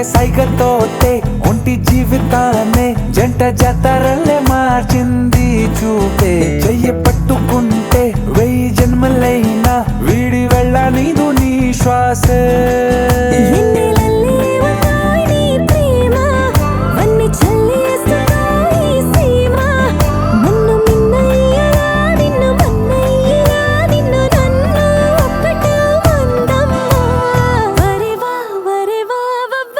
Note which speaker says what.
Speaker 1: చేసే సైగతోటే ఒంటి జీవితాన్నే జంట జాతరల్లే మార్చింది చూపే చెయ్యి